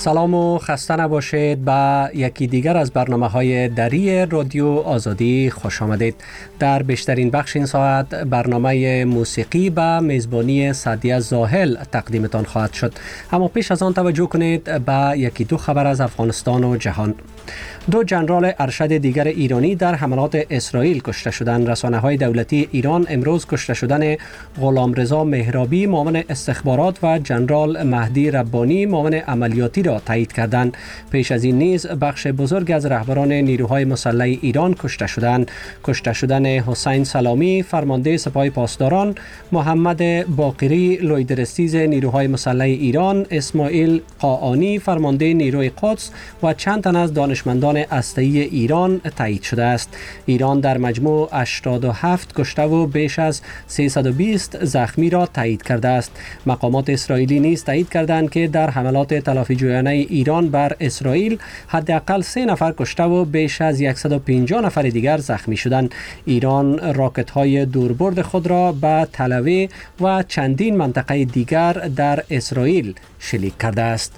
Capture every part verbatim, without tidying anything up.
سلام و خسته نباشید. به یکی دیگر از برنامه‌های دری رادیو آزادی خوش آمدید. در بیشترین بخش این ساعت برنامه موسیقی به میزبانی سعدیه زاهل تقدیمتان خواهد شد. اما پیش از آن توجه کنید به یکی دو خبر از افغانستان و جهان. دو جنرال ارشد دیگر ایرانی در حملات اسرائیل کشته شدند. رسانه‌های دولتی ایران امروز کشته شدن غلامرضا مهرابی معاون استخبارات و جنرال مهدی ربانی معاون عملیاتی را تایید کردند. پیش از این نیز بخش بزرگ از رهبران نیروهای مسلح ایران کشته شدند. کشته شدن حسین سلامی فرمانده سپاه پاسداران، محمد باقری لویدرستیز نیروهای مسلح ایران، اسماعیل قاآنی فرمانده نیروی قدس و چند تن از دانشمندان هسته‌ای ایران تایید شده است. ایران در مجموع هشتاد و هفت کشته و بیش از سیصد و بیست زخمی را تایید کرده است. مقامات اسرائیلی نیز تایید کردند که در حملات تلافی جویانه ایران بر اسرائیل حداقل سه نفر کشته و بیش از صد و پنجاه نفر دیگر زخمی شدند. ایران راکت‌های دوربرد خود را به تل‌آویو و چندین منطقه دیگر در اسرائیل شلیک کرده است.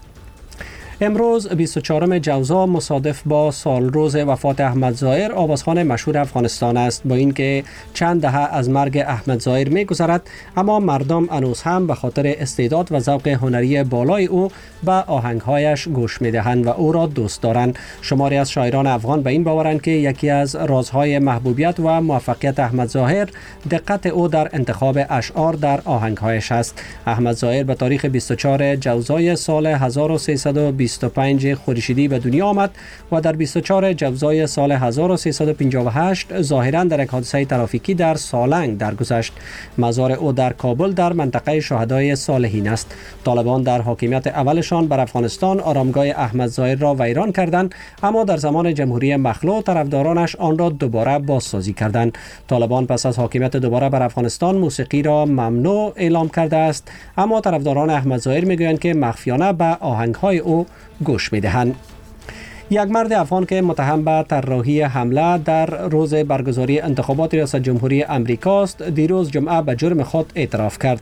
امروز بیست و چهارم جوزا مصادف با سال روز وفات احمد ظاهر آوازخوان مشهور افغانستان است. با اینکه چند دهه از مرگ احمد ظاهر می‌گذرد، اما مردم هنوز هم به خاطر استعداد و ذوق هنری بالای او به آهنگ‌هایش گوش می‌دهند و او را دوست دارند. شماری از شاعران افغان به این باورند که یکی از رازهای محبوبیت و موفقیت احمد ظاهر دقت او در انتخاب اشعار در آهنگ‌هایش است. احمد ظاهر به تاریخ بیست و چهارم جوزای سال هزار و سیصد و بیست و پنج خورشیدی به دنیا آمد و در بیست و چهارم جوزای سال هزار و سیصد و پنجاه و هشت ظاهراً در یک حادثه ترافیکی در سالنگ درگذشت. مزار او در کابل در منطقه شهدای صالحین است. طالبان در حاکمیت اولشان بر افغانستان آرامگاه احمد ظاهر را ویران کردند، اما در زمان جمهوری مخلوع طرفدارانش آن را دوباره بازسازی کردند. طالبان پس از حاکمیت دوباره بر افغانستان موسیقی را ممنوع اعلام کرده است، اما طرفداران احمد ظاهر میگویند که مخفیانه به آهنگ‌های او گوش می‌دهند. یک مرد افغان که متهم به طراحی حمله در روز برگزاری انتخابات ریاست جمهوری امریکا است، دیروز جمعه به جرم خود اعتراف کرد.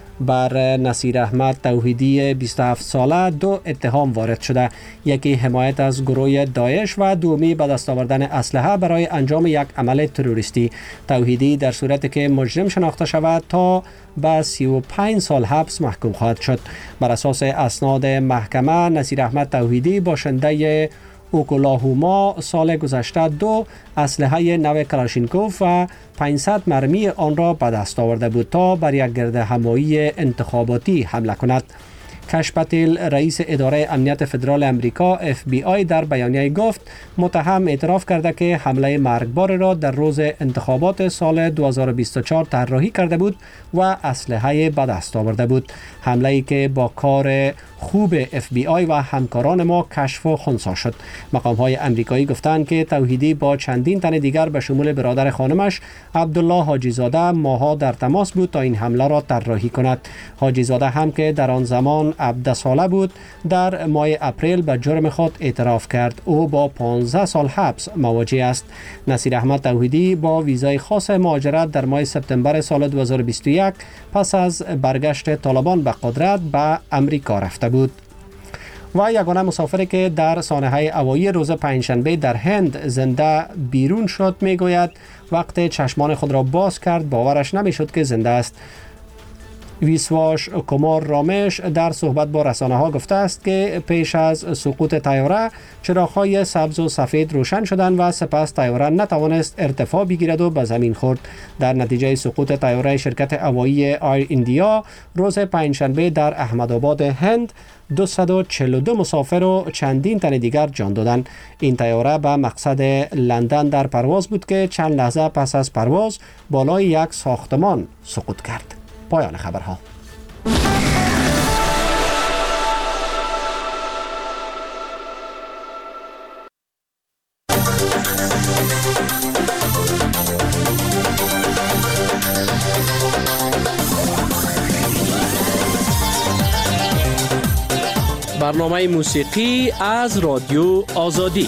بر نصیر احمد توحیدی بیست و هفت ساله دو اتهام وارد شده، یکی حمایت از گروه داعش و دومی به دست آوردن اسلحه برای انجام یک عمل تروریستی. توحیدی در صورتی که مجرم شناخته شود تا به سی و پنج سال حبس محکوم خواهد شد. بر اساس اسناد محکمه، نصیر احمد توحیدی باشنده اوکلاهوما سال گذشته دو اسلحه نو کلاشینکوف و پانصد مرمی آن را به دست آورده بود تا بر یک گردهمایی انتخاباتی حمله کند. کش پتیل رئیس اداره امنیت فدرال امریکا اف بی آی در بیانیه گفت متهم اعتراف کرده که حمله مرگبار را در روز انتخابات سال دو هزار و بیست و چهار طراحی کرده بود و اسلحه به دست آورده بود. حمله‌ای که با کار خوب اف بی آی و همکاران ما کشف و خنثی شد. مقام‌های امریکایی گفتند که توحیدی با چندین تن دیگر به شمول برادر خانمش عبدالله حاجی زاده ماها در تماس بود تا این حمله را طراحی کند. حاجی زاده هم که در آن زمان هفده ساله بود، در ماه اپریل به جرم خود اعتراف کرد. او با پانزده سال حبس مواجه است. نصیر احمد توحیدی با ویزای خاص مهاجرت در ماه سپتامبر سال دو هزار و بیست و یک پس از برگشت طالبان به قدرت به امریکا رفته بود. و یگانه مسافری که در سانحه هوایی روز پنجشنبه در هند زنده بیرون شد میگوید وقت چشمان خود را باز کرد باورش نمیشد که زنده است. ویسواش کمار رامش در صحبت با رسانه ها گفته است که پیش از سقوط طیاره چراغ‌های سبز و سفید روشن شدند و سپس طیاره نتوانست ارتفاع بگیرد و به زمین خورد. در نتیجه سقوط طیاره شرکت هوایی آیر ایندیا روز پنجشنبه در احمدآباد هند دویست و چهل و دو مسافر و چندین تن دیگر جان دادند. این طیاره به مقصد لندن در پرواز بود که چند لحظه پس از پرواز بالای یک ساختمان سقوط کرد. پایان خبرها. برنامه موسیقی از رادیو آزادی.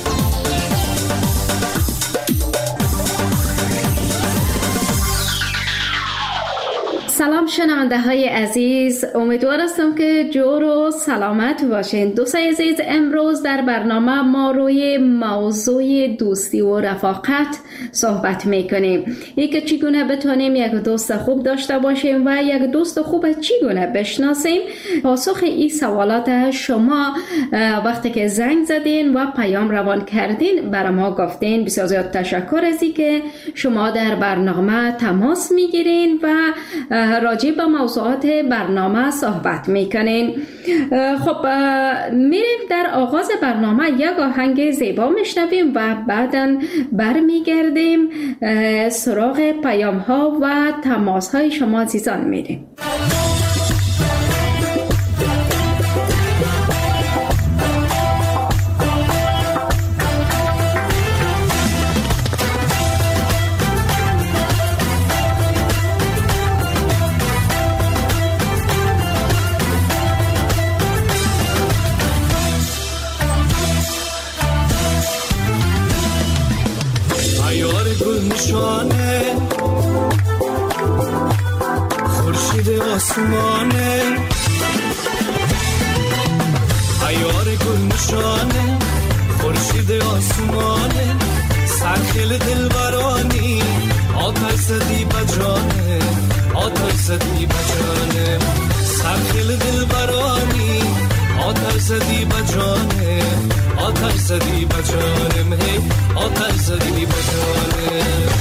سلام شنونده های عزیز، امیدوار هستم که جور و سلامت باشین. دوستای عزیز، امروز در برنامه ما روی موضوع دوستی و رفاقت صحبت میکنیم. یک چگونه بتونیم یک دوست خوب داشته باشیم و یک دوست خوب چگونه بشناسیم. پاسخ این سوالات شما وقتی که زنگ زدین و پیام روان کردین برای ما گفتین. بسیار زیاد تشکر از اینکه شما در برنامه تماس میگیرین و راجع به موضوعات برنامه صحبت میکنین. خب میریم در آغاز برنامه یک آهنگ زیبا میشنویم و بعداً برمیگردیم سراغ پیام ها و تماس های شما عزیزان میریم. خورشید آسمانه، عیار گل نشانه، خورشید آسمانه، سرخیل دلبرانی، آتش زدی بجانه، آتش زدی بجانه، سرخیل دلبرانی، آتش زدی بجانه، آتش زدی بجانه، آتش زدی بجانه.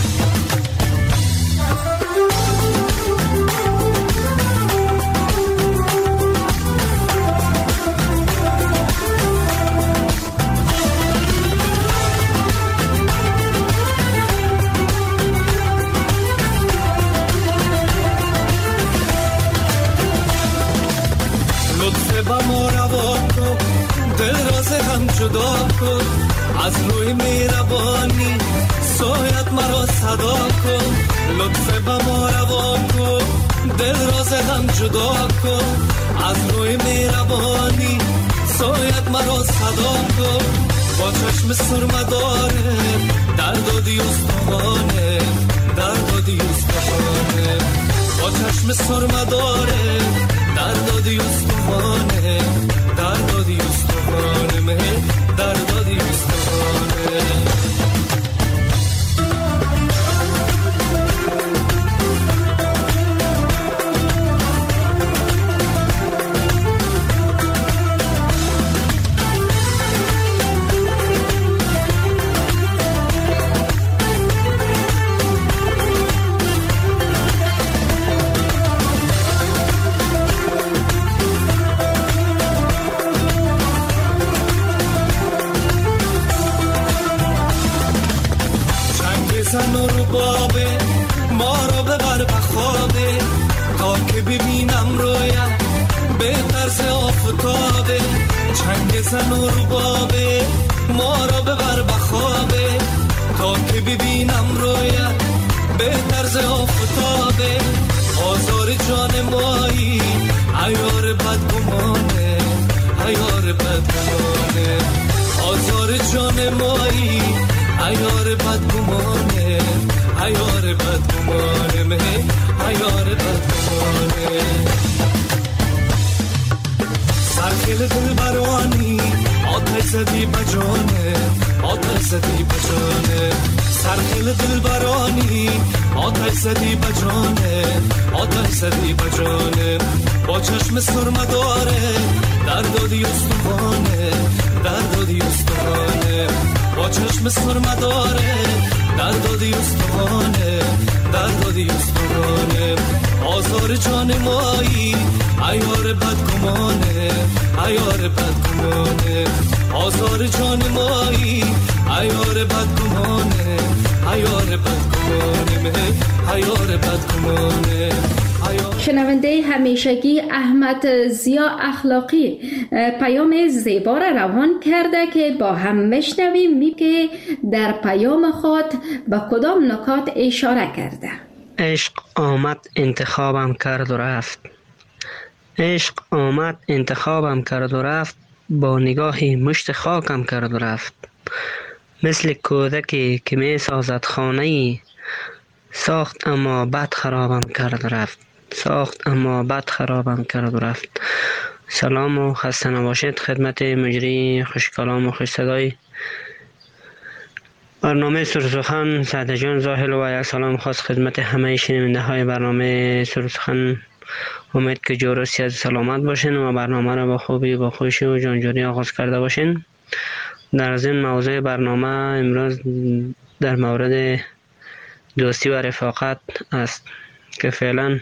جدا کن از روی مهربانی، سایت مرا صدا کن، لطف به ما روان کن، دل راز هم جدا کن از روی مهربانی، سایت مرا صدا کن، با چشم سرمه داره درد و دیوستانه، درد و دیوستانه، با چشم سرمه داره درد و دیوستانه، درد و دیوستانه، مه درد و دیوستانه. زن و ربابه ما را ببر بخوابه، تا که ببینم رویت به طرز آفتابه، آزار جان مایی عیار بدگمانه، عیار بدگمانه، آزار جان مایی عیار بدگمانه، عیار بدگمانه، مه عیار بدگمانه. سرخیل دلبرانی، آتش زدی بجانه، آتش زدی بجانه، سرخیل دلبرانی، آتش زدی بجانه، آتش زدی بجانه، با چشم سرمه داره درد و دیوستانه، درد و دیوستانه، با چشم سرمه داره درد و دیوستانه، درد و دیوستانه، آزار جان مایی عیار بدگمانه، عیار بدگمانه، آزار جان مایی عیار بدگمانه، عیار بدگمانه، عیار بدگمانه. شنونده همیشگی احمد ضیا اخلاقی پیام زیبا را روان کرده که با هم میشنویم می که در پیام خود به کدام نکات اشاره کرده. عشق آمد انتخابم کرد و رفت، عشق آمد انتخابم کرد و رفت، با نگاهی مشت خاکم کرد و رفت، مثل کودکی که می سازد خانه‌ای، ساخت اما بد خرابم کرد و رفت، ساخت اما بد خرابم کرد و رفت. سلام و خسته نباشید خدمت مجری خوش کلام و خوش صدای برنامه سرسخن سعد جان زاهل و یک سلام خاص خدمت همه شنونده های برنامه سرسخن. امید که جور و صحت سلامت باشین و برنامه را با خوبی با خوشی و جانجوری آغاز کرده باشین. در از این موضوع برنامه امروز در مورد دوستی و رفاقت است که فعلا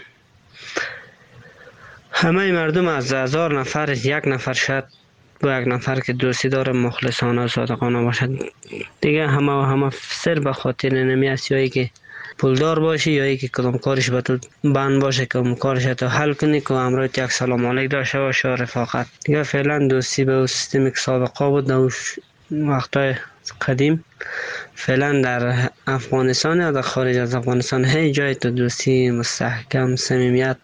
همه مردم از هزار نفر یک نفر شد با یک نفر که دوستی داره مخلصانه و صادقانه باشد دیگه همه و همه سر به خاطر نمی است، یا ای که پولدار باشی یا ای که کدام کارش به تو بند باشه که کارش تو حل کنی که امروز یک سلام علیک داشته باشه و رفاقت دیگه. فعلا دوستی به سیستمی که سابقه بود در وقتای قدیم فعلا در افغانستان یا در خارج از افغانستان هیچ جای تو دوستی مستحکم صمیمیت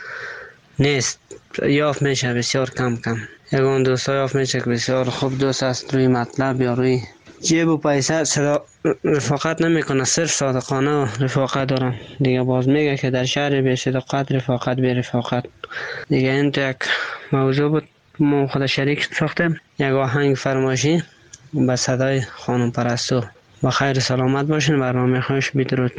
نیست، یافت میشه بسیار کم کم. یگان دوست ها یافت میشه که بسیار خوب دوست است، روی مطلب یا روی جیب و پیسه صدا رفاقت نمیکنه، صرف صادقانه و رفاقت دارن دیگه. باز میگه که در شهر بی صداقت رفاقت بی رفاقت دیگه. این تو یک موضوع بود ما خود شریک ساختیم، یک آهنگ فرمایشی به صدای خانم پرستو. با خیر سلامت باشین، برنامه خوش، بدرود.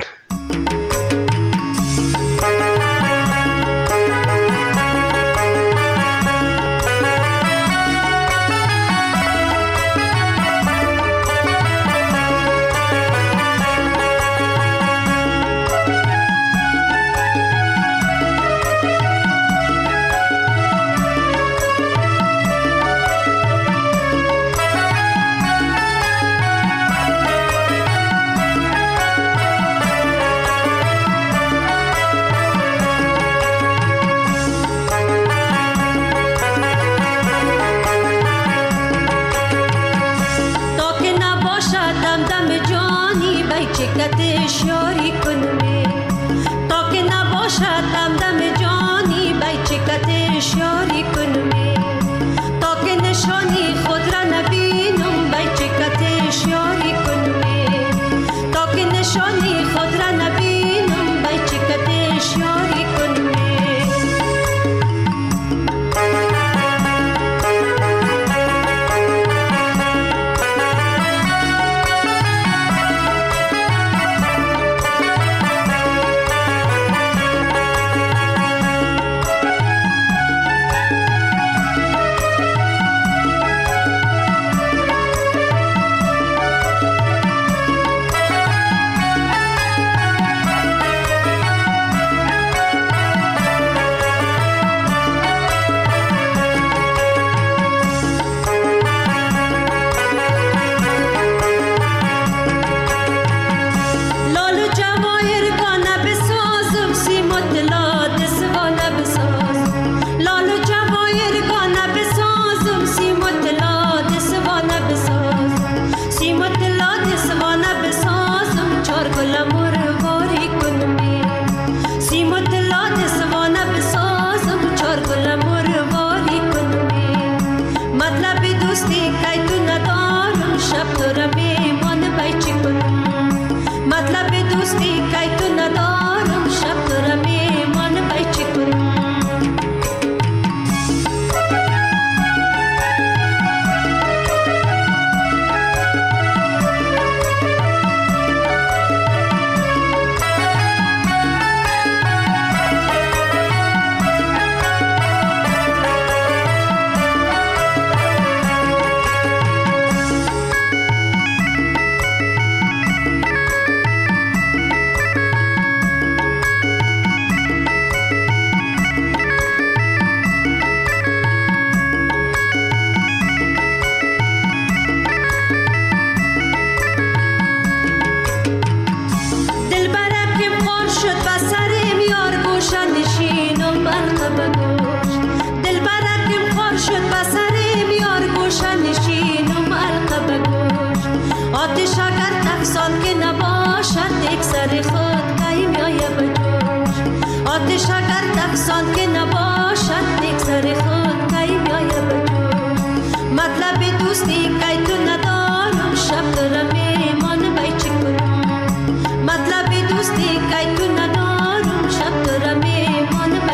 مطلب دوستی که تو ندارم شب تو را میمانم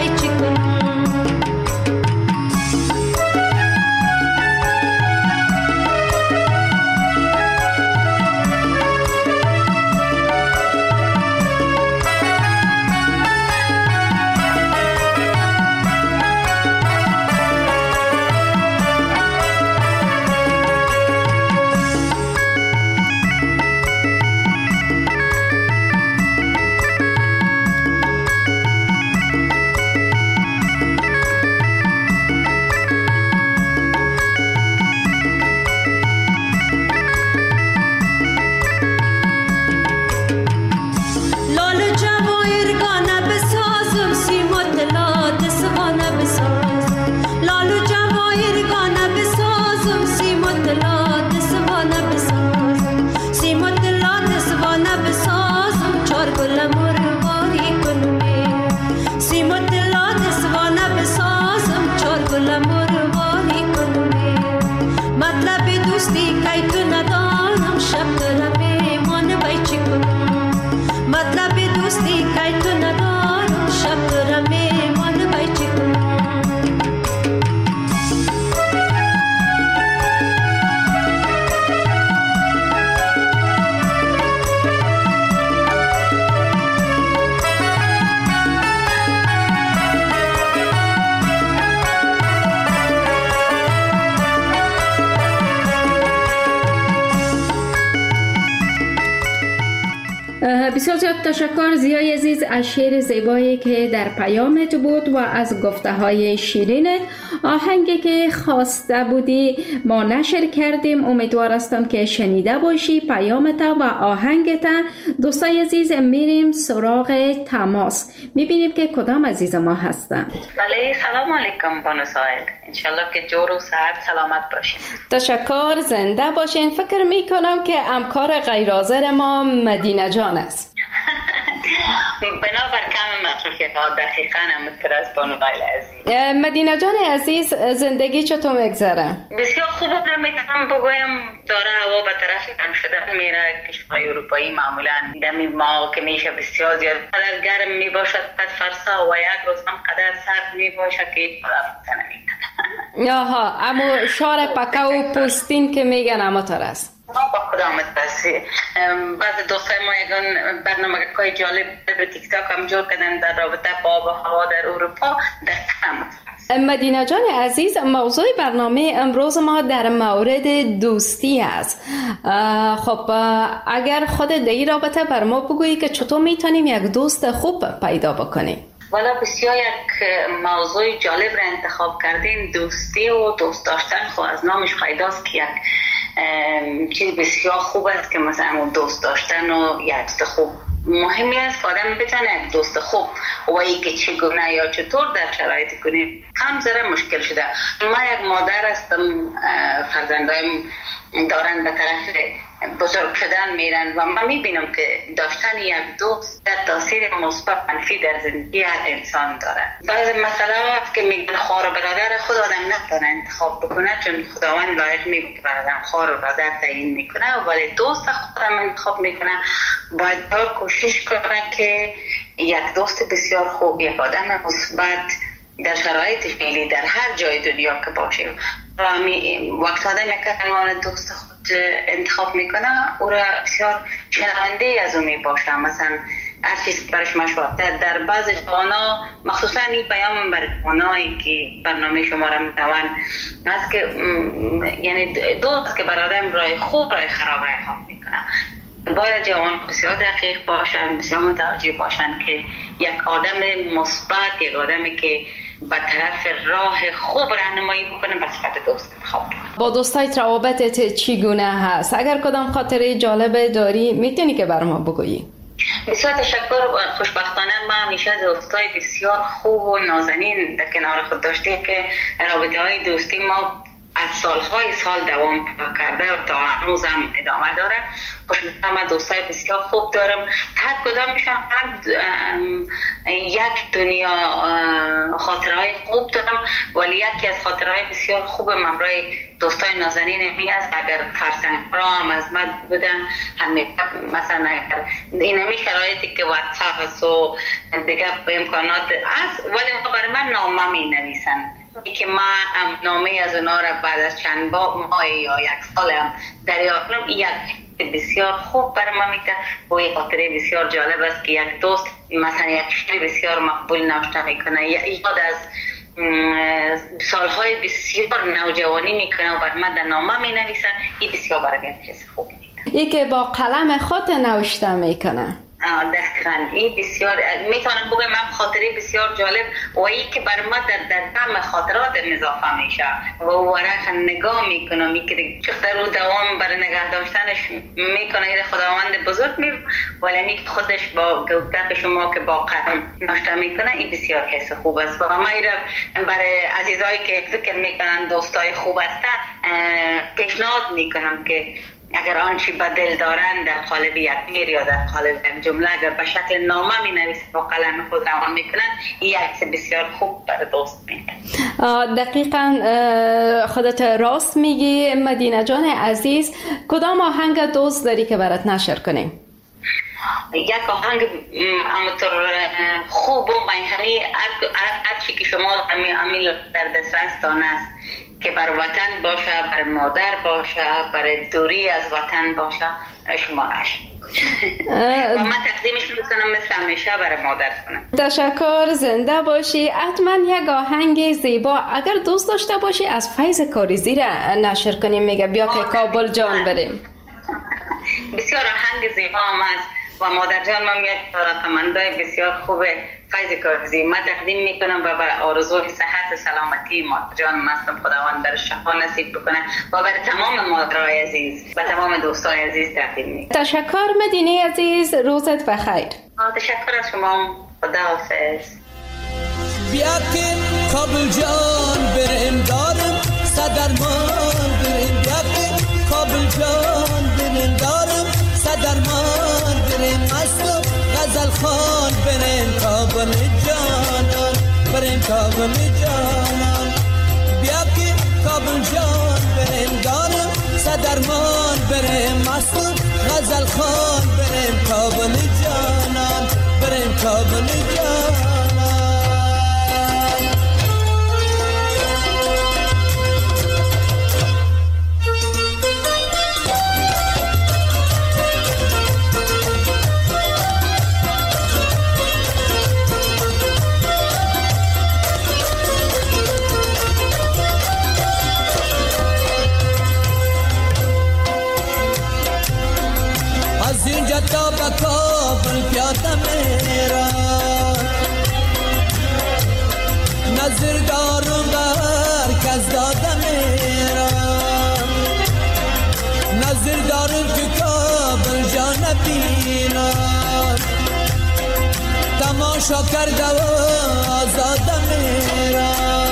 بسیار زیاد تشکر زیای عزیز از شعر زیبایی که در پیامت بود و از گفته های شیرینت. آهنگی که خواسته بودی ما نشر کردیم، امیدوار هستم که شنیده باشی پیامت و آهنگت. دوستای عزیز میریم سراغ تماس، میبینیم که کدام عزیز ما هستند. بله، سلام علیکم بانو سایل، انشالله که جور و صحت سلامت باشین. تشکر، زنده باشین. فکر میکنم که همکار غیر حاضر ما مدینه جان است. بنابر کم مصروفیت ها دقیقاً همونطور از بانو غیل عزیز. مدینه جان عزیز، زندگی چطور میگذره؟ بسیار خوب میتونم بگویم داره هوا به طرف تنگ شدن میره. کشورهای اروپایی معمولا دمی ما که میشه بسیار زیاد قدر گرم میباشد قد فرسا و یک روز هم قدر سرد میباشد که هیچ قدر نمیتونه. آها، اما شهر پکه و پوستین که میگن اما تر است. ما با خدامت بسی بعض دوستای ما یکان برنامه که جالب به تیک تاک هم جور کردن در رابطه با آب و هوا در اروپا در همت. مدینه جان عزیز، موضوع برنامه امروز ما در مورد دوستی است. خب اگر خود در این رابطه بر ما بگویی که چطور میتونیم یک دوست خوب پیدا بکنیم؟ والا بسیار یک موضوع جالب را انتخاب کردین. دوستی و دوست داشتن خب از نامش پیداست که یک چیز بسیار خوب است که مثلا دوست داشتن و یک دوست خوب مهمی است که آدم بتونه یک دوست خوب و ای که چگونه یا چطور در شرایط کنه هم ذره مشکل شده. من یک مادر هستم، فرزندایم دارن به طرف بزرگ شدن میرن و من میبینم که داشتن یک دوست در تاثیر مثبت منفی در زندگی هر انسان داره. بعضی مسئله هست که میگن خواهر و برادر خود آدم نتونه انتخاب بکنه، چون خداوند لایق میگه برادر خواهر و برادر تعیین میکنه، ولی دوست خودم انتخاب میکنه. باید کوشش کنه که یک دوست بسیار خوب، یک آدم مثبت در شرایط فعلی در هر جای دنیا که باشه و وقت آدم یک دوست خود انتخاب میکنه او را بسیار شنونده از او میباشه. مثلا هر چیز برش مشورت در بعض جوانا، مخصوصا این پیام بر جوانایی که برنامه شما را میتوان است که یعنی دوست که برادر راه خوب راه خراب راه خواب میکنه. باید جوان بسیار دقیق باشن، بسیار متوجه باشن که یک آدم مثبت، یک آدمی که به طرف راه خوب راهنمایی بکنه به صفت دوست انتخاب کنه. با دوستایت روابطت چگونه هست؟ اگر کدام خاطره جالب داری میتونی که بر ما بگویی؟ بسیار تشکر. خوشبختانه ما همیشه دوستای بسیار خوب و نازنین در کنار خود داشتیم که رابطه های دوستی ما از سالهای سال دوام کرده و تا هنوز هم ادامه داره. خوشبختانه من دوستای بسیار خوب دارم، هر کدامشان یک دنیا خاطرهای خوب دارم، ولی یکی از خاطرهای بسیار خوب من برای دوستای نازنین می است اگر فرزند را هم از من بودن همه مثلا این همی شرایطی که واتساپ است و دیگه امکانات است، ولی برای من نامه می نویسن که من نامه از اونا را بعد از چند ماه یا یک سال هم دریافت کنم. یک بسیار خوب برای من میگه و یک خاطره بسیار جالب است که یک دوست مثلا یک شعر بسیار مقبول نوشته میکنه، یاد از سالهای بسیار نوجوانی میکنه و برای من در نامه مینویسن. این بسیار برای من چیز خوب میگه. ای که با قلم خود نوشته میکنه. دقیقاً این بسیار میتونم بگم من خاطره بسیار جالب و این که بر ما در در دم خاطرات اضافه میشه و ورق نگاه میکنم میکنه چقدر رو دوام برای نگه داشتنش میکنه این خداوند بزرگ می ولی می خودش با گپ شما که با قدم ناشته میکنه این بسیار حس خوب است و ما ایره برای عزیزایی که فکر میکنن دوستای خوب هستن پیشنهاد میکنم که اگر آنچه به دل دارند در قالب یک میر یا در قالب یک جمله اگر به شکل نامه می نویسند با قلم خود روان میکنند این عکس بسیار خوب برای دوست میده. دقیقاً خودت راست میگی مدینه جان عزیز. کدام آهنگ دوست داری که برات نشر کنیم؟ یک آهنگ همونطور خوب و میهنی هر چی که شما امیل در دسترستان است که بر وطن باشه، بر مادر باشه، بر دوری از وطن باشه شمارش و من تقدیمش میکنم مثل همیشه برای مادر کنم. تشکر، زنده باشی. حتما یک آهنگ زیبا اگر دوست داشته باشی از فیض کاریزی را نشر کنیم. میگه بیا که کابل جان بریم. بسیار آهنگ زیبا هم است و مادر جان من یک رقمنده بسیار خوبه فیض کاریزی من تقدیم میکنم و برای آرزوی صحت و سلامتی مادر جان مستم خداوند در شفا نصیب بکنه و برای تمام مادرای عزیز و تمام دوستای عزیز تقدیم میکنم. تشکر مدینه عزیز، روزت بخیر. تشکر از شما، خداحافظ. بیا که کابل جان بریم دارم صدرمان بریم بیا که کابل جان بریم دارم صدرمان بریم مستم غزل خان بریم کابل جانان بریم کابل جانان بیا که کابل جان بریم دارم صدرمان بریم مستم غزل خان بریم کابل جانان بریم کابل جانان. تا به کابل پیاده میرا نظر دارم بر کس داده میرا نظر دارم که کابل جان بینا تماشا کرده و آزاده میرا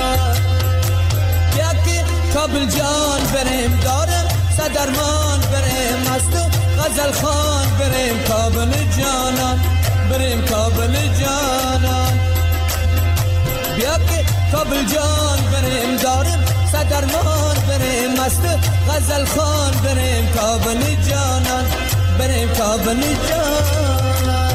بیا که کابل جان بریم دارم صدرمان بریم مستو غزل خان بریم کابل جانان بریم کابل جانان بیا که کابل جان بریم داریم صدرمان بریم مست غزل خان بریم کابل جانان بریم کابل جانان.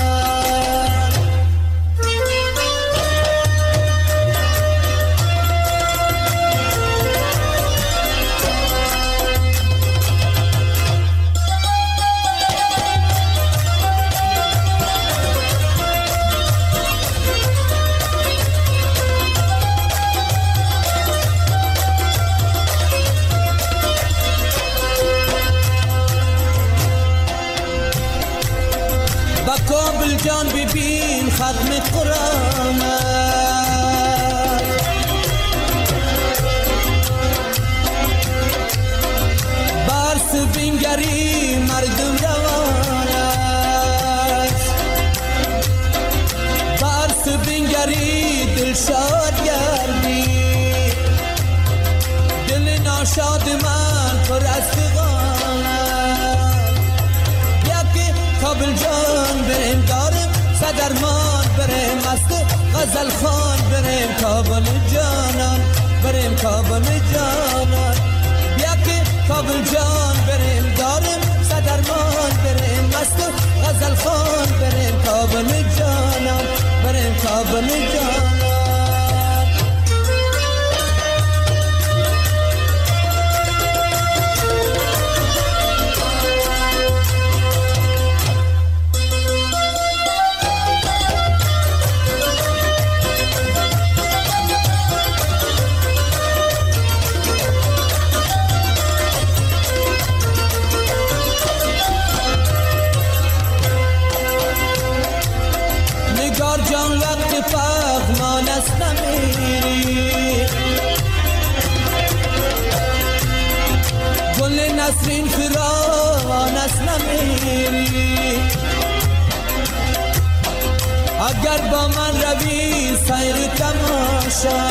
کابل جان ببین ختم قرآن برس بینگری مردم روان است برس بینگری دل شاد گردی دل ناشاد من پر از فغان کابل جان بریم دارم صدرمان بریم مست غزل خان بریم کابل جانان بریم کابل جانان بیا که کابل جان بریم دارم صدرمان بریم مست غزل خان بریم کابل جانان بریم کابل جانان. نگار جان وقت پغمان است نمیری، گل نسرین فراوان است نمیری. اگر با من روی سیر تماشا،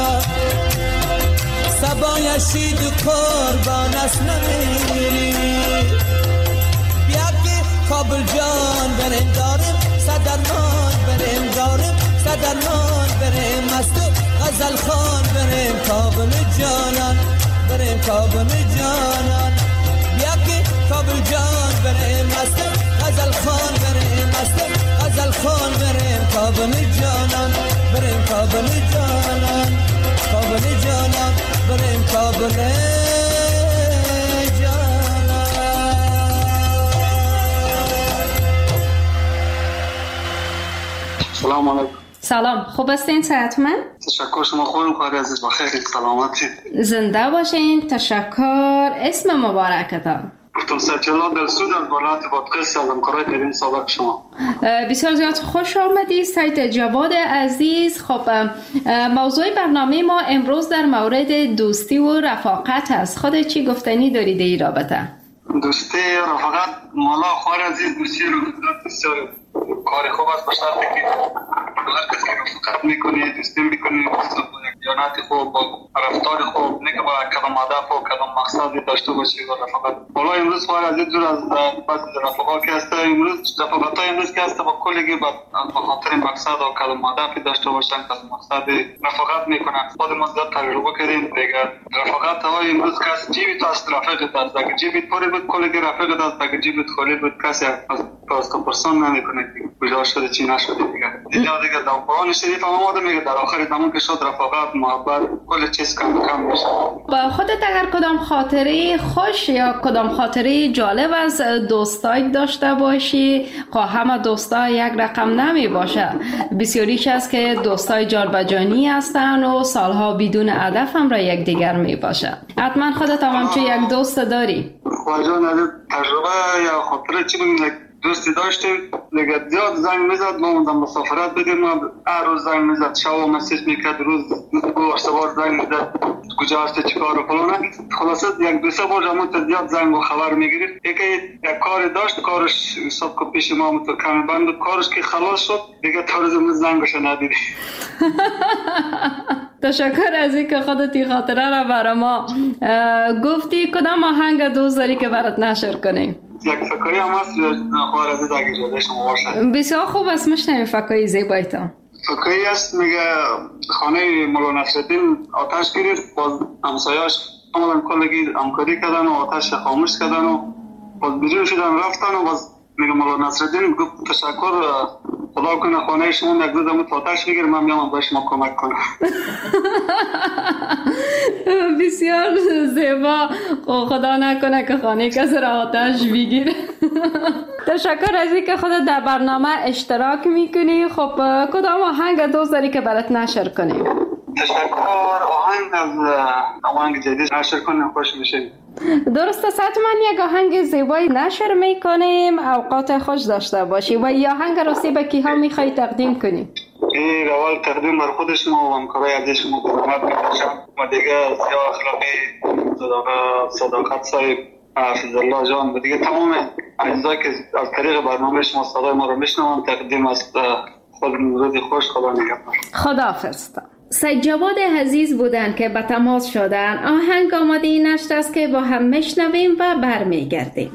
سبای شید قربان است نمیری. بیا که کابل جان بریم داریم، صدرمان بریم داریم، صدرمان بریم مست غزل خان بریم کابل جانان، بریم کابل جانان. بیا که کابل جان بریم مست غزل خان بریم مست غزل خان بریم کابل جانان، بریم کابل جانان، کابل جانان، بریم کابل جانان. سلام علیکم. سلام، خوب هستین؟ صحتمند؟ تشکر، شما خوبین؟ خواهد عزیز بخیر، سلامتی. زنده باشین. تشکر. اسم مبارکتان؟ دکتر سجلال دلسود از ولایت بادغیس از همکارای در این سابق شما. بسیار زیاد خوش آمدید سید جواد عزیز. خب موضوع برنامه ما امروز در مورد دوستی و رفاقت است. خودت چی گفتنی دارید این رابطه؟ دوستی رفاقت مولا خوار عزیز دوستی رو بسیار کار خوب است، به شرطی که هر کسی که رفاقت میکنه دوستی میکنه دیانت خوب با رفتار خوب نه که با کدام هدف و کدام مقصدی داشته باشه و رفاقت. حالا امروز خوار عزیز دور از بعض رفاقات که هست، امروز رفاقت های امروز که هست با کلگی با خاطر مقصد و کدام هدفی داشته باشن کدام مقصد رفاقت میکنن. خود ما زیاد تجربه کردیم دیگه. رفاقت های امروز که هست جیبی تو است رفیقت است، اگه جیبی پره بود کلگی رفیقت است، اگه جیبی خالی بود کسی از پرسان نمیکنه کجا شده چی نشده دیگه. دیگه دیگه در قرآن شریف هم آمده میگه در آخر زمان که شد رفاقت محبت کل چیز کم کم میشه. با خودت اگر کدام خاطره خوش یا کدام خاطره جالب از دوستای داشته باشی، خب همه دوستا یک رقم نمی باشه، بسیاریش است که دوستای جالبجانی هستن و سالها بدون هدف هم را یک دیگر می باشه. حتما خودت هم همچون یک دوست داری. خواجان از تجربه یا خاطره چی بگیم دوستی داشتیم دیگه، زیاد زنگ میزد ما اومدم مسافرت بدیم، هر روز زنگ میزد، شب مسیج میکرد، روز دو سوار زنگ میزد کجا هستی چی کار و فلانه. خلاصه یک دو سه بار همون زیاد زنگ و خبر میگیرید. یکی یک کاری داشت، کارش حساب که پیش ما تو کمی بند بود، کارش که خلاص شد دیگه تا روز امروز زنگش ندیدی. تشکر از اینکه خودت این خاطره را برای ما گفتی. کدام آهنگ دوست داری که برات نشر کنیم؟ یک فکری هم هست خواهر عزیز اگه اجازه شما باشه. بسیار خوب است، میشنویم فکری زیبایتان. فکری است میگه خانه مولا نصرالدین آتش گرفت، باز همسایه‌اش آمدن کلگی همکاری کردن و آتش خاموش کردن و باز بیرون شدن رفتن و باز میگه مولا نصرالدین گفت تشکر خدا کنه خانه شما یک دو دم آتش بگیر من میام به شما کمک کنم. بسیار زیبا. خدا نکنه که خانه کسی را آتش بگیره. تشکر از اینکه خودت در برنامه اشتراک میکنی. خب کدام آهنگ دوست داری که برات نشر کنیم؟ تشکر. آهنگ از آهنگ جدید نشر کنیم خوش میشه. درست است، حتما یک آهنگ زیبایی نشر میکنیم، اوقات خوش داشته باشی. و یا آهنگ راستی به کیها میخوای تقدیم کنی؟ این اول تقدیم بر خود شما و همکارای عزیز شما برامت میکشم و دیگه سیاه اخلاقی صداقت صاحب حفظ الله جان و دیگه تمام عزیزایی که از طریق برنامه شما صدای ما رو میشنوم تقدیم است. خود روز خوش، خدا نگهدار. خداحافظ. سید جواد عزیز بودن که به تماس شدن. آهنگ آماده این نشت است که با هم میشنویم و برمیگردیم.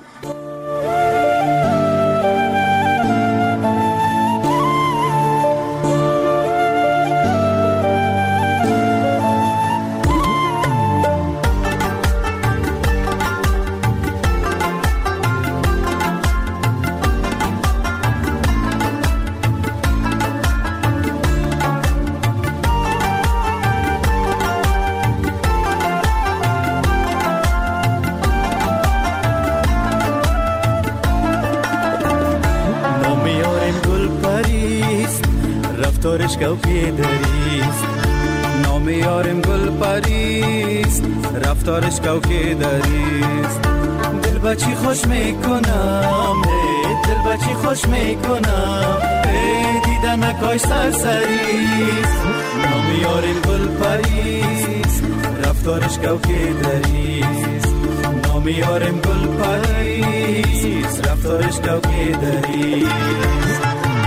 رفتارش کوکی دریست، نام یارم گل پریست، رفتارش کوکی دریست. دل بچی خوش میکنم، دل بچی خوش میکنم، دیدن نکاش سرسریست، نام یارم گل پریست، رفتارش کوکیدریست. نام یارم گل پریست، رفتارش کوکیدریست.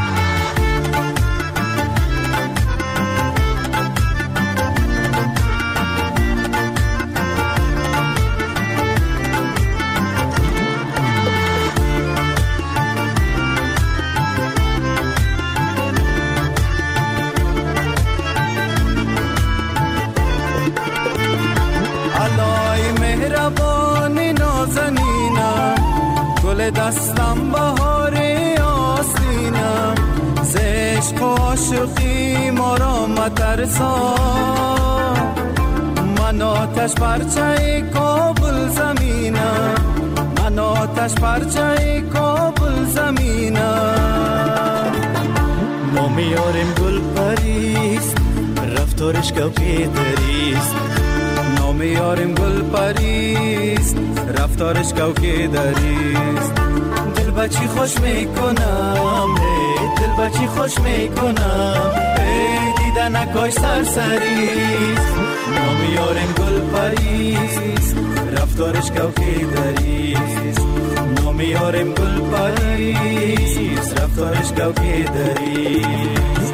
دستم بهار آستینم، ز عشق و عاشقی ما را مترسان. من آتش پرچه کابل زمینم، من آتش پرچه کابل زمینم. نام یارم گل پریست، رفتارش کوکیدریست. نام یارم گل پریست، رفتارش کوکیدریست. دل بچی خوش میکنم، دل بچی خوش میکنم، دیدن نکاش سرسریست. نام یارم گل پریست، رفتارش کوکیدریست. نام یارم گل پریست، رفتارش کوکیدریست.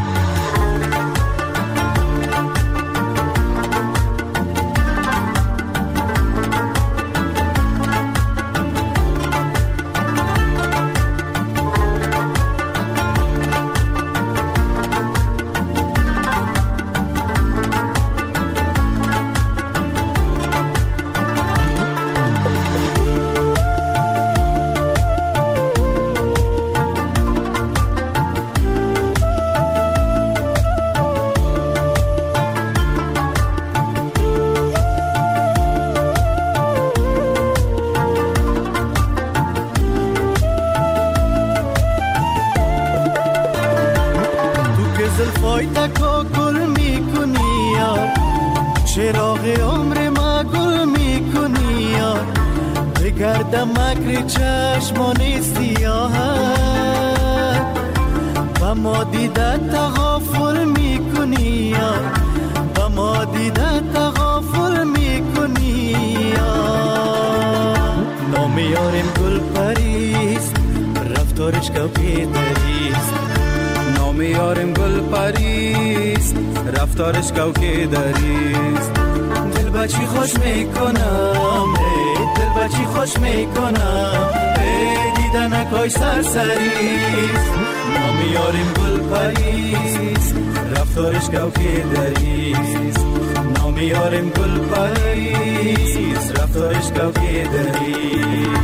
زلفای تکا گل میکنی یار، چراغ عمر ما گل میکنی یار. بگردم مکر چشمان سیاهت، و ما دیدن تغافل میکنی یار، و ما دیدن تغافل میکنی یار. نام یارم گل پریست، رفتارش کوکیدریست. نام یارم گل پریست، رفتارش کوکیدریست. دل بچی خوش میکنم، دل بچی خوش میکنم، دیدن نکاش سرسریست. نام یارم گل پریست، رفتارش کوکیدریست. نام یارم گل پریست، رفتارش کوکیدریست.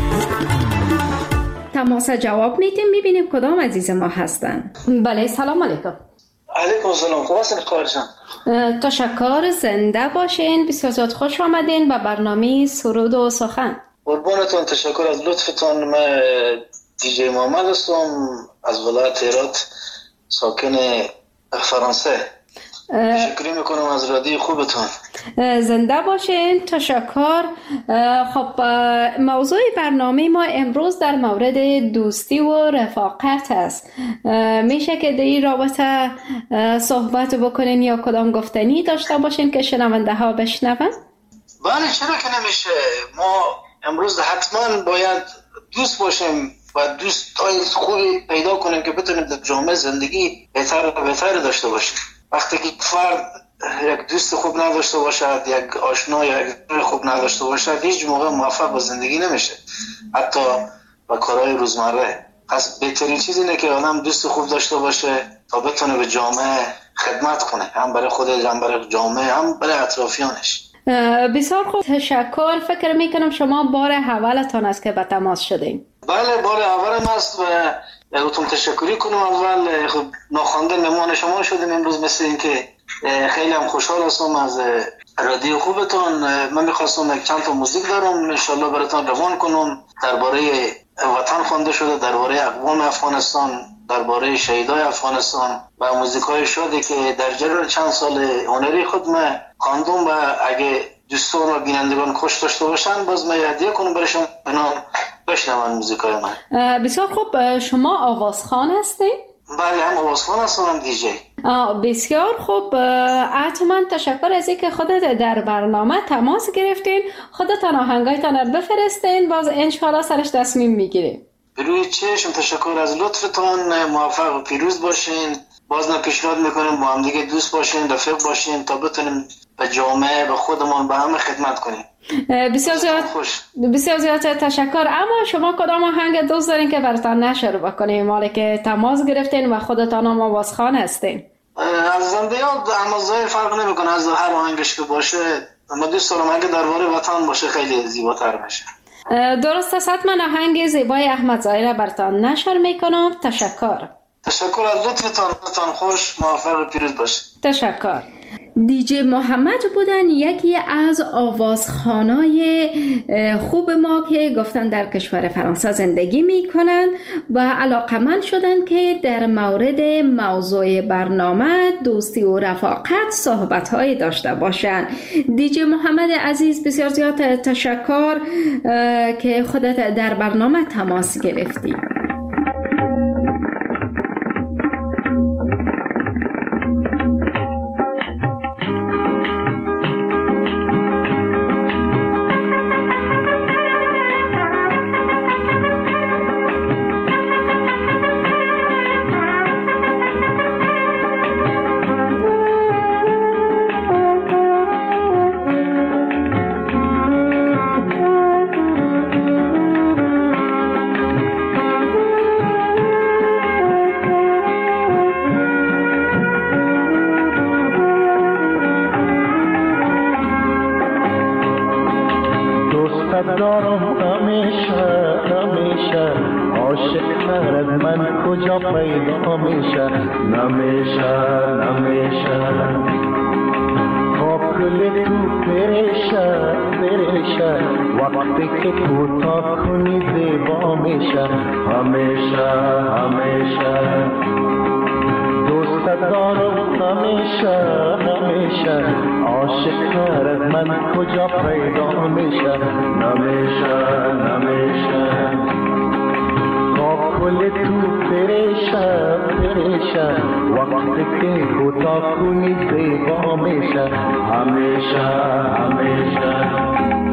تماس جواب میتیم ببینیم کدام عزیز ما هستن. بله سلام علیکم. علیکم سلام. خوب هستین خواهرشان؟ تشکر، زنده باشین. بسیار زیاد خوش آمدین به برنامه سرود و سخن. قربانتون، تشکر از لطفتون. من دیجی محمد هستم از ولایت هرات، ساکن فرانسه. تشکر میکنم از رادیو خوبتون. زنده باشین. تشکر. خب موضوع برنامه ما امروز در مورد دوستی و رفاقت است. میشه که در این رابطه صحبت بکنین یا کدام گفتنی داشته باشین که شنونده ها بشنون؟ بله چرا که نمیشه. ما امروز حتما باید دوست باشیم و دوستای خوبی پیدا کنیم که بتونیم در جامعه زندگی بهتر و بهتر داشته باشیم. وقتی که فرد یک دوست خوب نداشته باشد، یک آشنا یا یک خوب نداشته باشد، هیچ موقع موفق به زندگی نمیشه، حتی با کارهای روزمره. پس بهترین چیز اینه که آدم دوست خوب داشته باشه تا بتونه به جامعه خدمت کنه، هم برای خودش، هم برای جامعه، هم برای اطرافیانش. بسیار خوب، تشکر. فکر میکنم شما بار اولتان است که به تماس شدین. بله بار اولم است و ازتون تشکری کنم. اول خب ناخوانده مهمان شما شدیم امروز، مثل این که خیلی هم خوشحال هستم از رادیو خوبتون. من میخواستم یک چند تا موزیک دارم انشالله براتون روان کنم، درباره وطن خوانده شده، درباره اقوام افغانستان، درباره شهیدای افغانستان و موزیکای شده که در جریان چند سال هنری خود من خواندم و اگه دوستان و بینندگان خوش داشته باشن باز من هدیه کنم برشون بنام بشنون موزیکای من. بسیار خوب. شما آوازخوان هستید؟ بله، هم آوازخوان هستم هم دیجی. بسیار خوب. حتما تشکر از اینکه خودت در برنامه تماس گرفتین. خودتان آهنگایتان رو بفرستین، باز انشاءالله سرش تصمیم میگیریم. بروی چشم، تشکر از لطفتان. موفق و پیروز باشین. باز نه پیشنهاد میکنیم با هم دیگه دوست باشین، رفیق باشین تا بتونیم به جامعه، به خودمون، به همه خدمت کنیم. بسیار زیاد بسیار زیاد تشکر. اما شما کدام آهنگ دوست دارین که براتان نشر بکنیم، مالی که تماس گرفتین و خودتان هم آوازخوان هستین؟ از زنده یاد احمدزاهر فرق نمیکنه، از هر آهنگش که باشه. ما دوست دارم اگه درباره وطن باشه خیلی زیباتر بشه. درست است، حتما آهنگ زیبای احمدزاهر براتان نشر میکنم. تشکر. تشکر از لطفتان. لطفتان خوش، موفق و پیروز باشید. تشکر. دیجی محمد بودن، یکی از آوازخوانای خوب ما که گفتن در کشور فرانسه زندگی میکنن و علاقمند شدن که در مورد موضوع برنامه دوستی و رفاقت صحبت‌های داشته باشن. دیجی محمد عزیز، بسیار زیاد تشکر که خودت در برنامه تماس گرفتی. دارم همیشه همیشه عاشق تر از من کجا پیدا میشه نمیشه نمیشه کل تو پریشه پریشه وقتی که کوتاه کنی زیبا میشه همیشه همیشه دوست دارم همیشه همیشه عاشق تر از من کجا پیدا میشه نمیشه نمیشه کل تو پریشه پریشه وقتی که کوتاه کنی زیبا میشه همیشه همیشه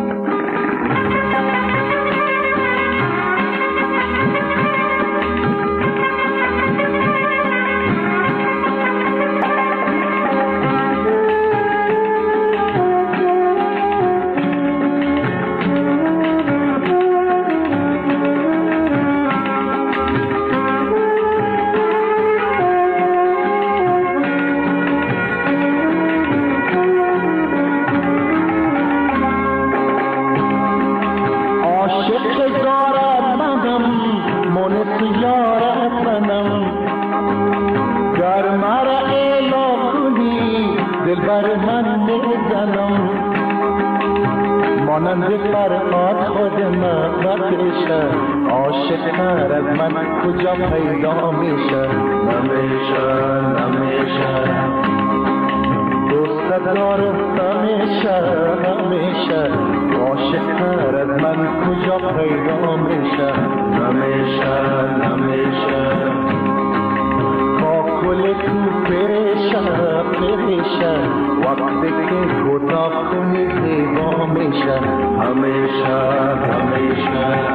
مانند فرقات خود من بکشه عاشق تر از من کجا پیدا میشه نمیشه نمیشه دوست دارم همیشه همیشه عاشق تر از من کجا پیدا میشه نمیشه نمیشه کل تو پریشه پریشه وقتی که کوتاه کنی زیبا میشه همیشه همیشه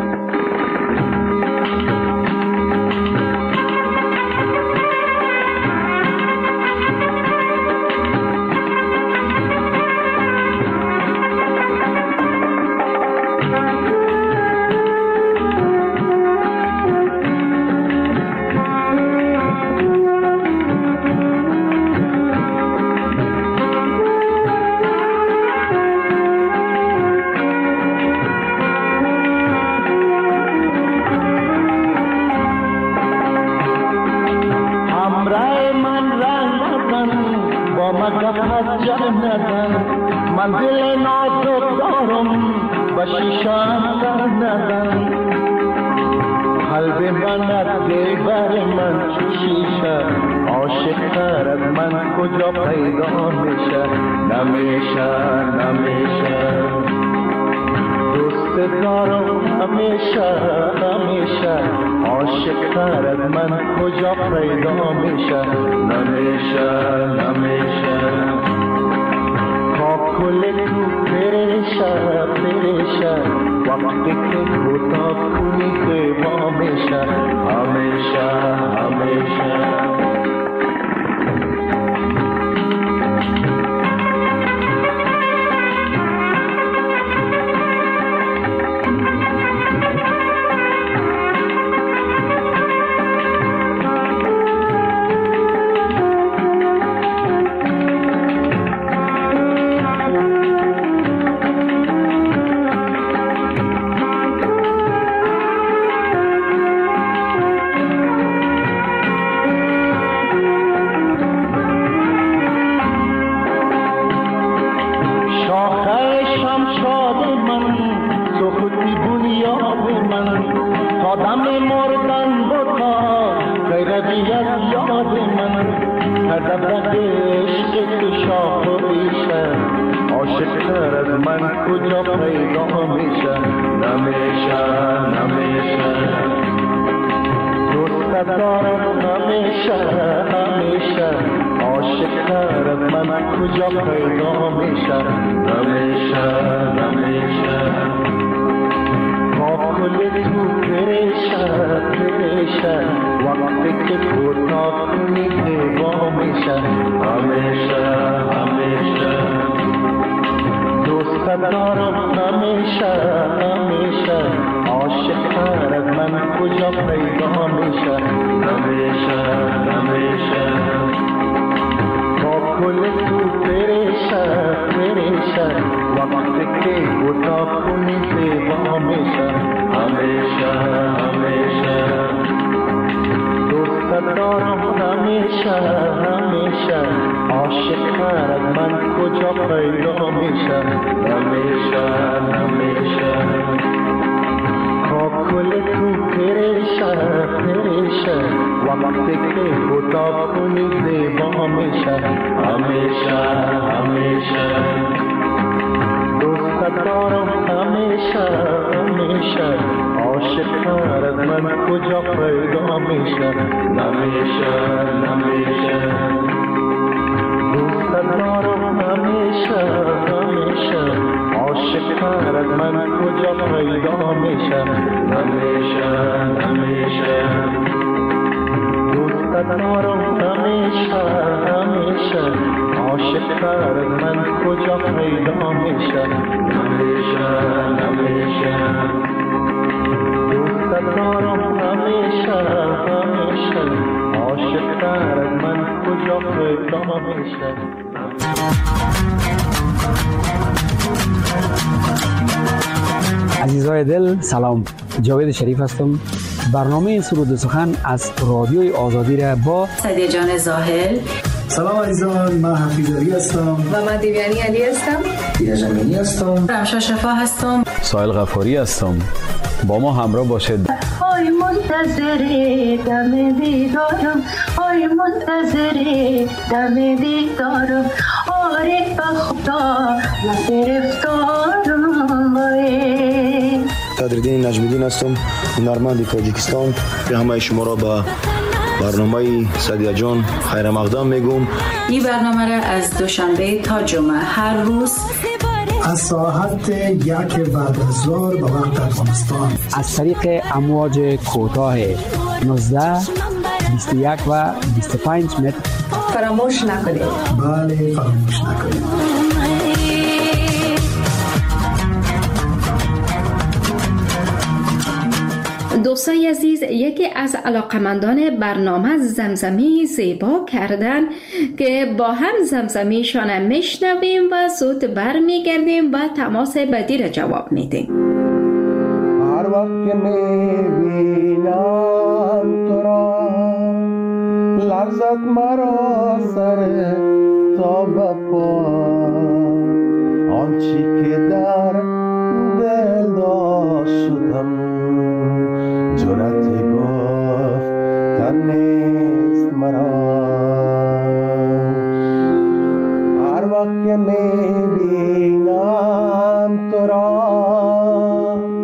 منزل نازک دارم و شیشان در نزن قلب من از دلبر من شیشه عاشق تر از من کجا پیدا میشه نمیشه نمیشه دوست دوست دارم همیشه همیشه عاشق تر از من کجا پیدا میشه نمیشه نمیشه کل تو پریشه پریشه وقتی که کوتا کنی زیبا میشه همیشه همیشه عزیزای دل سلام، جاوید شریف هستم. برنامه سرود و سخن از رادیوی آزادی را با سعدیه جان زاهل. سلام عزیزان، من حفیظ علی هستم و من دیویانی علی هستم. دیده جمینی هستم. رمشا شفا هستم. سایل غفاری هستم. با ما همراه باشید. آی منتظر دم دیدارم، آی منتظر دم دیدارم، آره به خدا گرفتارم. صدرالدین نجمیدین هستم، هنرمند تاجیکستان. همه شما را به برنامه سعدیه جان خیر مقدم میگم. این برنامه را از دوشنبه تا جمعه هر روز از ساعت یک بعد از ظهر به وقت افغانستان از طریق امواج کوتاه نوزده، بیست و یک و بیست و پنج متر فراموش نکنید. بله فراموش نکنید. دوستای عزیز، یکی از علاقمندان برنامه زمزمی زیبا کردن که با هم زمزمیشان میشنویم و زود برمیگردیم و تماس بعدی را جواب میدیم. هر وقت که میبینم تو را لرزد مرا سر تا به پا، آنچی که در دل داشتم جرأت گفتن نیست مرا. هر وقت که میبینم تو را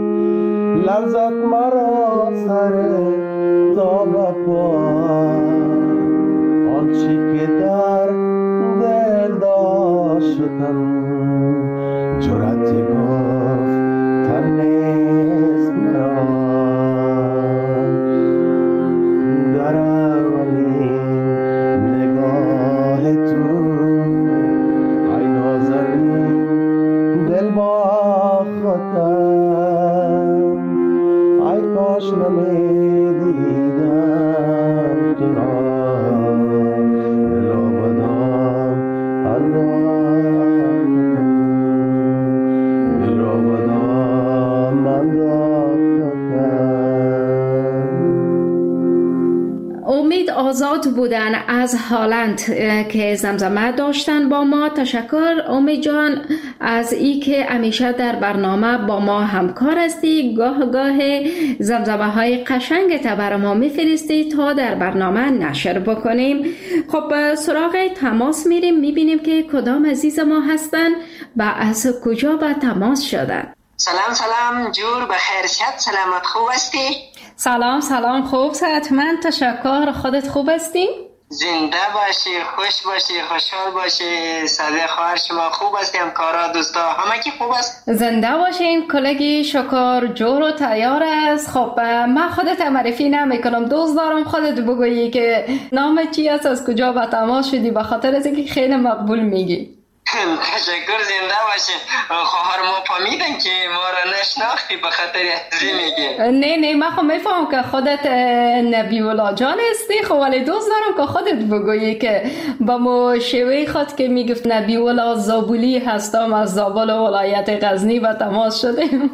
امید بودن از هالند که زمزمه داشتن با ما. تشکر امید جان از ای که همیشه در برنامه با ما همکار هستی. گاه گاه زمزمه های قشنگ تا برای ما میفرستی تا در برنامه نشر بکنیم. خب سراغ تماس میریم، میبینیم که کدام عزیز ما هستن و از کجا به تماس شدن. سلام سلام جور بخیر شد، سلامت خوب هستی؟ سلام سلام خوب صحتمند تشکر. خودت خوب هستی؟ زنده باشی، خوش باشی، خوشحال باشی. صدای خواهر شما خوب هستی؟ همکارا دوستا همه کی خوب است؟ زنده باشین. کلگی شکر جور و تیار است. خب من خودت معرفی نمی کنم، دوست دارم خودت بگویی که نام چی است، از کجا به تماس شدی، به خاطر از اینکه خیلی مقبول میگی. تشکر، زنده باشین. خواهر ما فهمیدن که ما را نشناختی به خاطر ازی میگی. نه نه من خب میفهم که خودت نبی الله جان هستی، خب ولی دوست دارم که خودت بگویی که با مو شوی خود که میگفت نبی الله زابولی هستم، از زابل ولایت غزنی و تماس شدیم.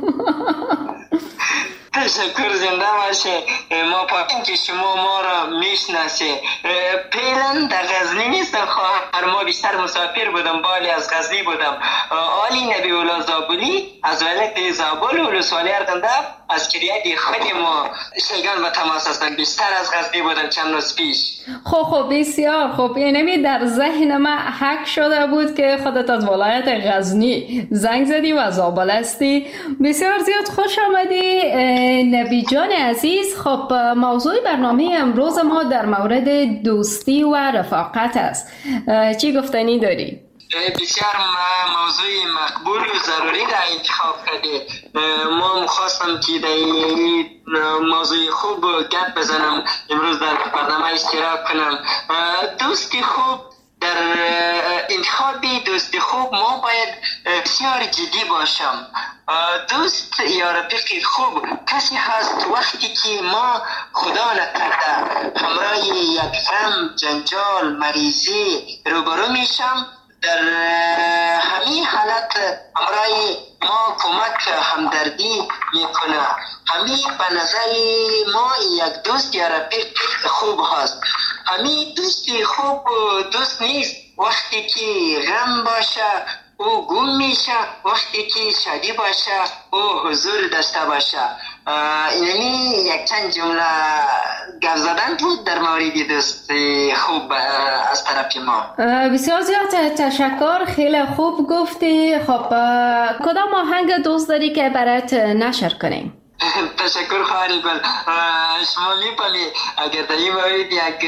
تشکر، زنده باشه. ما پاکیم که شما ما را میشناسی. پیلن در غزنی نیستم خواهر، ما بیشتر مسافر بودم، بالی از غزنی بودم. آلی نبی الله زابولی از ولایت زابل و ولسوالی ارگنده از کریت خود ما شیگان و تماس هستم. بیشتر از غزنی بودم چند روز پیش. خب خب بسیار خوب. اینمی در ذهن من حک شده بود که خودت از ولایت غزنی زنگ زدی و زابل هستی. بسیار زیاد خوش آمدی نبی جان عزیز. خب موضوع برنامه امروز ما در مورد دوستی و رفاقت است. چی گفتنی داری؟ بسیار موضوع مقبول و ضروری را انتخاب کرده. ما خواستم که در این موضوع خوب گپ بزنم، امروز در برنامه اشتراک کنم. دوستی خوب، در انتخاب دوستی خوب ما باید بسیار جدی باشم. دوست یا رفیق خوب کسی هست وقتی که ما خدا نکرده همراه یک غم، جنجال، مریضی روبرو میشم، در همین حالت همراه ما کمک همدردی میکنه. همین به نظر ما یک دوست یا رفیق خوب هست. همین دوستی خوب دوست نیست وقتی که غم باشه او گم میشه، وقتی که شادی باشه او حضور داشته باشه. اینمی یک چند جمله گفت زدن بود در مورد دوست خوب از طرف ما. بسیار زیاد تشکر، خیلی خوب گفتی. خب کدام آهنگ دوست داری که برات نشر کنیم؟ تشکر خواهر گل. شما می‌فهمی اگر در این مورد یک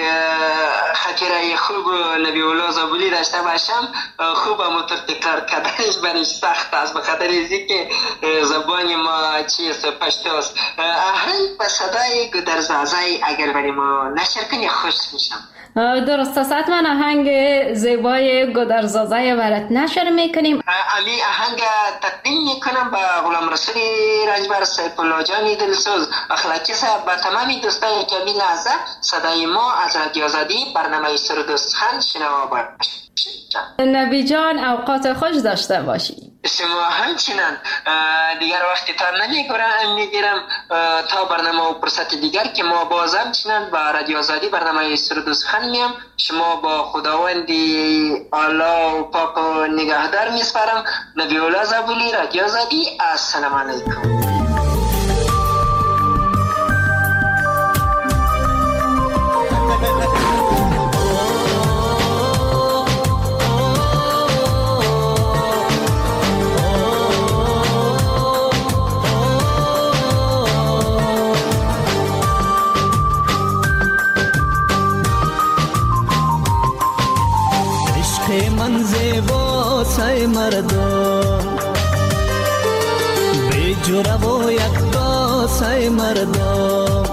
خاطره خوب نبی الله زابولی داشته باشم، خوب اما تکرار کردنش برایش سخت است، به خاطر اینکه زبان ما چیست، پشتو است. آهنگ به صدای گودرزازی اگر برای ما نشر کنی خوش میشم. درست است، من آهنگ زیبای گودرزازی برات نشر میکنیم. امی آهنگ تقدیم میکنم به غلام رسول رجبر سیف الله جان دلسوز اخلاقی صاحب، به تمامی دوستای جمیل لحظه صدای ما از رادیو آزادی برنامه سرود و سخن شنوا باشید. نبی جان اوقات خوش داشته باشی. شما همچنان. دیگر وقتی تا نمیگیرم میگیرم تا برنامه و فرصت دیگر که ما باز همچنان با رادیو آزادی برنامه سرود و سخن میم. شما با خداوندی الله و پاک و نگهدار میسپارم. نبی الله زابولی، رادیو آزادی. السلام علیکم. من زیبا سای مردم بی جرا و یکتا سای مردم،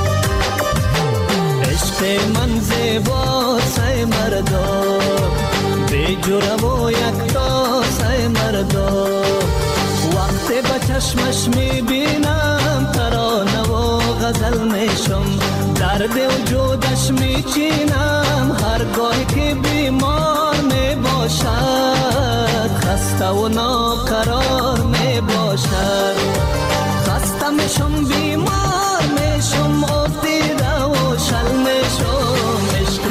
عشق من زیبا سای مردم بی جرا و یکتا سای مردم. وقتی با چشمش میبینم ترانه و غزل میشم، درد وجودش میچینم هرگاه که بیمار میباشد، خسته و ناقرار میباشد. خسته میشم بیمار میشم افتیده و شل میشم، عشق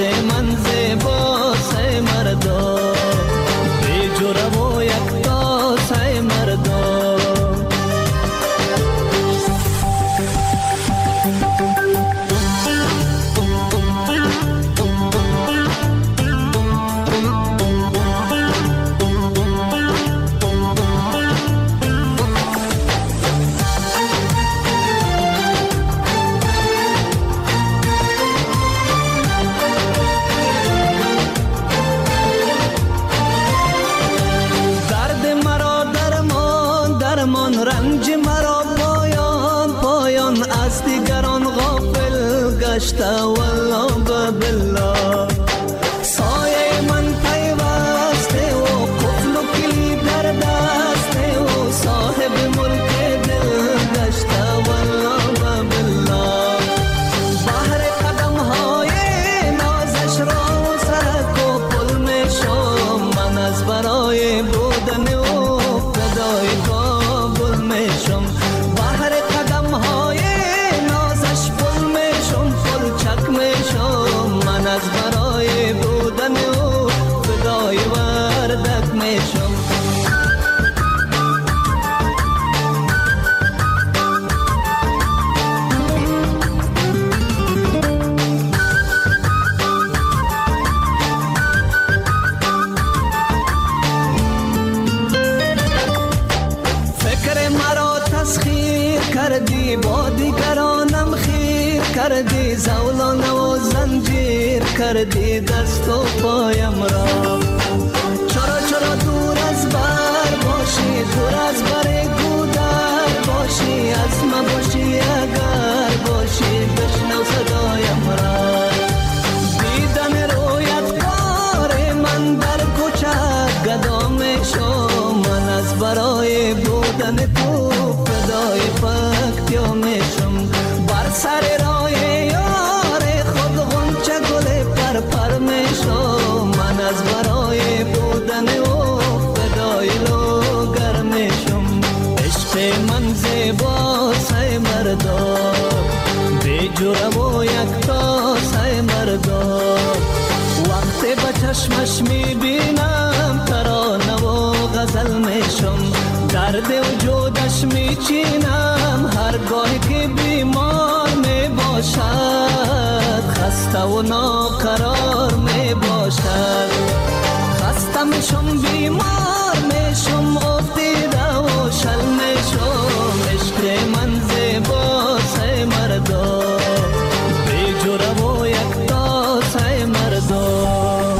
کردی زولانه و زنجیر کردی دست و پایم را. چرا چرا دور از بر باشی، دور از بر گودر باشی، از ما باشی اگر باشی بشنو صدایم را. دیدن رویت کار من در کوچه گدا میشم، من از برای بودن تو فدای پکتیا میشم. بر سر راه یار خود غنچه گل پر پر میشم، من از برای بودن او فدای لوگر میشم. عشق من زیبا سای مردا، بیجوره و یک تا سای مردا. وقتی به چشمش میبینم ترانه و غزل میشم، درد وجودش میچینم هرگاه که بیمار میباشد، خسته و ناقرار میباشد. خسته میشم بیمار میشم افتیده و شل میشم. عشق من زیبا سای مردا، بیجوره و یک تا سای مردا.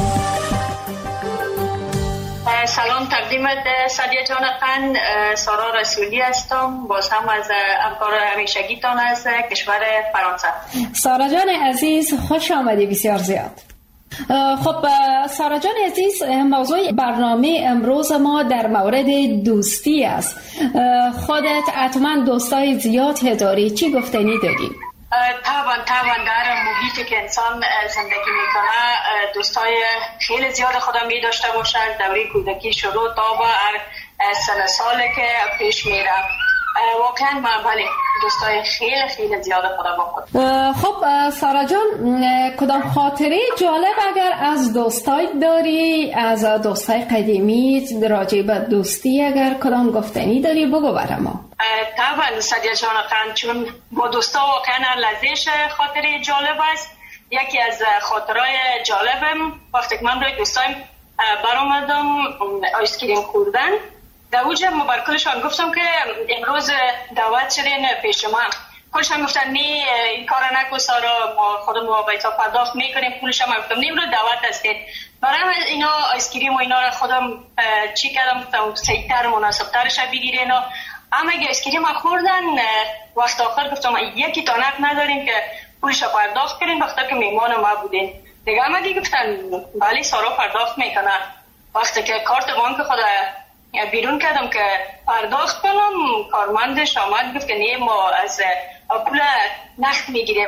سلام تقدیمت سادیا جان خان، سارا رسولی هستم، باز هم از همکار همیشگیتان از کشور فرانسه. سارا جان عزیز خوش آمدی بسیار زیاد. خب سارا جان عزیز، موضوع برنامه امروز ما در مورد دوستی است. خودت حتما دوستای زیاد داری، چی گفتنی داری؟ طبعا طبعا در محیطی که انسان زندگی میکنه دوستای خیلی زیاد خودم می داشته باشد. دوره کودکی شروع تا به هر سن سالی که پیش میره، واقعا من بله دوستای خیلی خیلی زیاد خودم با خود. خب سارا جان، کدام خاطره جالب اگر از دوستای داری، از دوستای قدیمی راجع به دوستی اگر کدام گفتنی داری بگو برام. طبعا سادیا جان خان، چون با دوستا واقعا لذیذ خاطره جالب است. یکی از خاطرهای جالبم وقتی که من روی دوستایم برآمدم آیسکریم خوردن، در اوج ما بر کلشان گفتم که امروز دعوت شدین پیش من. کلشان گفتن نه این کار نکن سارا، ما خودمون بیتا پرداخت میکنیم پولش. هم گفتم امروز دعوت هستید. برای اینا آیسکریم و اینا را خودم چی کردم، گفتم سیتر مناسبترش بگیرین. اما اگه آیسکریم خوردن وقت آخر گفتم یکی تا نقد نداریم که پولش پرداخت کنین وقتی که میمان ما بودین. دیگه هم دیگه گفتن بله سارا پرداخت میکنه. وقتی که کارت بانک خود بیرون کردم که پرداخت کنم، کارمندش آمد گفت که نه ما از پول نقد میگیریم.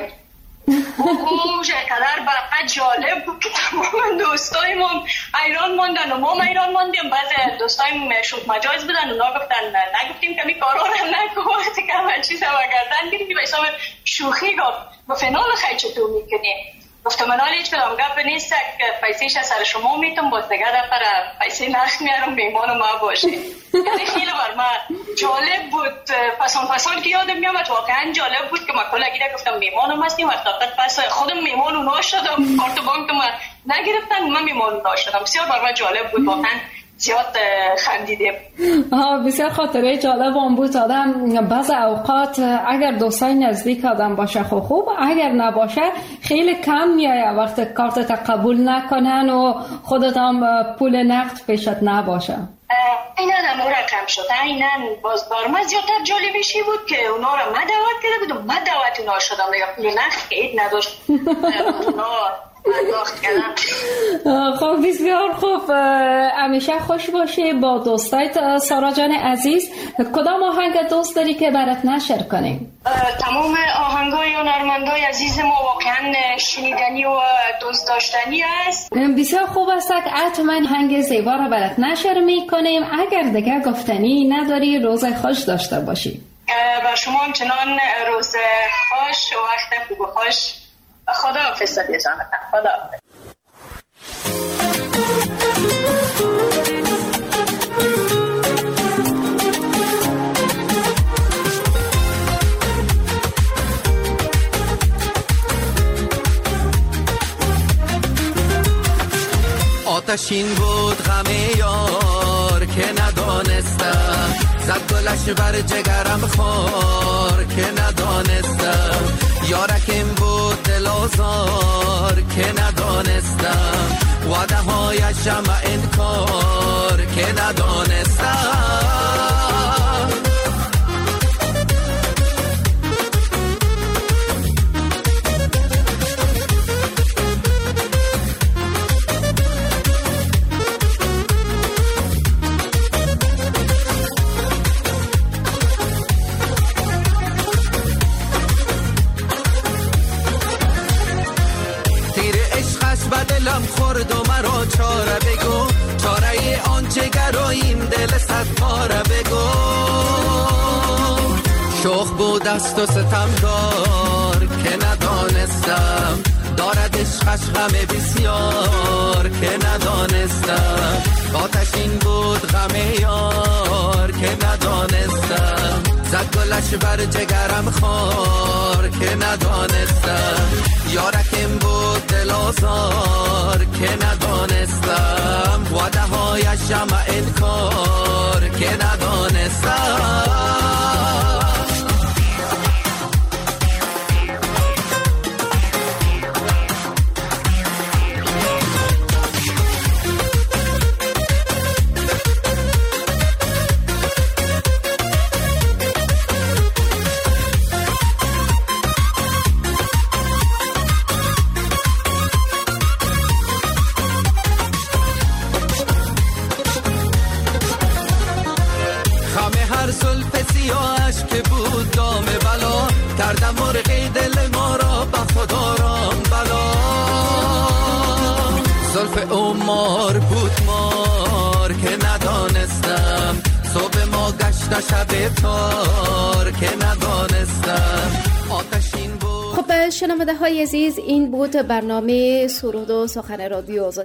اوه چقدر برای جالب بود که تمام دوستایم هم ایران ماندن و ما ایران ماندیم. بعضی دوستایم شوخ مجاز بودن، اونا گفتن نگفتیم که می کارا رو نکن، وقتی که همه چیز رو گردن گیریم به حساب شوخی گفت با فنال خیلی چطور میکنی. گفتم من حالی هیچ کدام گپ نیست که پیسیش سر شما میتونم باز دیگه دفعه پیسی نخ میارم میمان ما باشه. یعنی خیلی بر من جالب بود. پسان پسان که یادم میامد واقعا جالب بود که ما کلگیره گفتم میمانم هستیم. وقتا پس خودم میمان اونا شدم، کارت بانک ما نگرفتن، من میمان اونا شدم. بسیار بر من جالب بود، واقعا زیاد خندیدیم. بسیار خاطره جالب هم بود. آدم بعض اوقات اگر دوستای نزدیک آدم باشه خوب خوب، اگر نباشه خیلی کم میایه وقت کارت قبول نکنن و خودت هم پول نقد پیشت نباشه. اینا هم را کم شد. اینا باز بار ما زیادتر جالبشی بود که اونا را ما دعوت کرده بودم، ما دعوت اونا شدم دیگه پول نقد که اید نداشت اونا خب بسیار خوب. همیشه خوش باشی با دوستایت. سارا جان عزیز، کدام آهنگ دوست داری که برات نشر کنیم؟ تمام آهنگای هنرمندای عزیز ما واقعا شنیدنی و دوست داشتنی است. بسیار خوب است که حتما آهنگ زیبا را برات نشر میکنیم. اگر دیگه گفتنی نداری روز خوش داشته باشی. بر شما همچنان روز خوش و وقت خوب و خوش. خدا حافظ سادیا جان، خدا حافظ. آتشین بود غم یار که ندانستم، زد گلش بر جگرم خار که ندانستم. یارکم بود دل آزار که ندانستم وعده هایشم انکار که ندانستم دلم خورد و مرا چاره بگو چاره آن جگرایم دل صد پاره بگو شوخ بود است و ستمدار که ندانستم دارد عشقش غم بسیار که ندانستم آتشین بود غم یار که ندانستم زد گلش بر جگرم خار که ندانستم یارکم بود دل آزار که ندانستم وعده هایشم انکار که ندانستم کردم مرغی دل ما را به خدا رام بلا زلف او مار بود مار که ندانستم صبح ما گشت شب تار که ندانستم آتشین بود. خب شنونده های عزیز این بود برنامه سرود و سخن رادیو آزادی.